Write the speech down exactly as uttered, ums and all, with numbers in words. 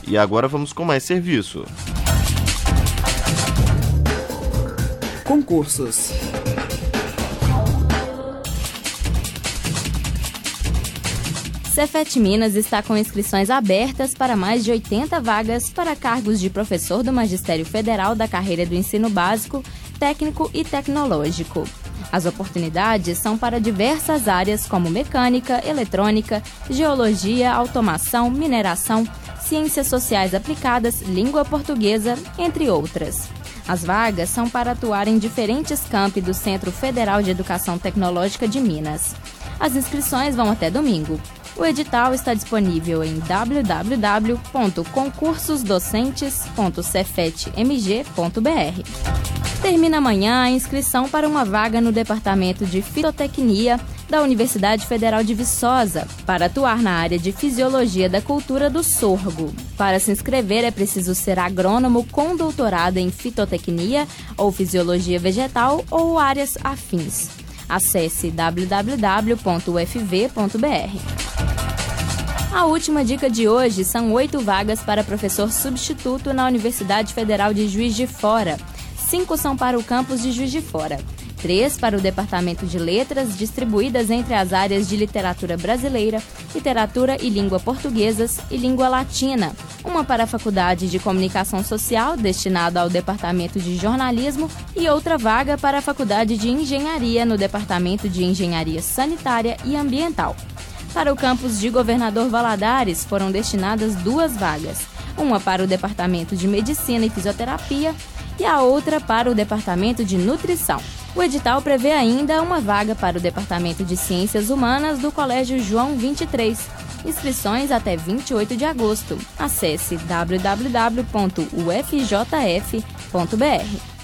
E agora vamos com mais serviço. Concursos. Cefet Minas está com inscrições abertas para mais de oitenta vagas para cargos de professor do Magistério Federal da carreira do ensino básico, técnico e tecnológico. As oportunidades são para diversas áreas como mecânica, eletrônica, geologia, automação, mineração, ciências sociais aplicadas, língua portuguesa, entre outras. As vagas são para atuar em diferentes campi do Centro Federal de Educação Tecnológica de Minas. As inscrições vão até domingo. O edital está disponível em w w w ponto concursos docentes ponto cefet m g ponto b r. Termina amanhã a inscrição para uma vaga no Departamento de Fitotecnia da Universidade Federal de Viçosa, para atuar na área de Fisiologia da Cultura do Sorgo. Para se inscrever é preciso ser agrônomo com doutorado em Fitotecnia ou Fisiologia Vegetal ou áreas afins. Acesse w w w ponto u f v ponto b r. A última dica de hoje são oito vagas para professor substituto na Universidade Federal de Juiz de Fora. Cinco são para o campus de Juiz de Fora. Três para o Departamento de Letras, distribuídas entre as áreas de Literatura Brasileira, Literatura e Língua Portuguesas e Língua Latina. Uma para a Faculdade de Comunicação Social, destinada ao Departamento de Jornalismo, e outra vaga para a Faculdade de Engenharia, no Departamento de Engenharia Sanitária e Ambiental. Para o campus de Governador Valadares foram destinadas duas vagas, uma para o Departamento de Medicina e Fisioterapia e a outra para o Departamento de Nutrição. O edital prevê ainda uma vaga para o Departamento de Ciências Humanas do Colégio João vinte e três. Inscrições até vinte e oito de agosto. Acesse w w w ponto u f j f ponto b r.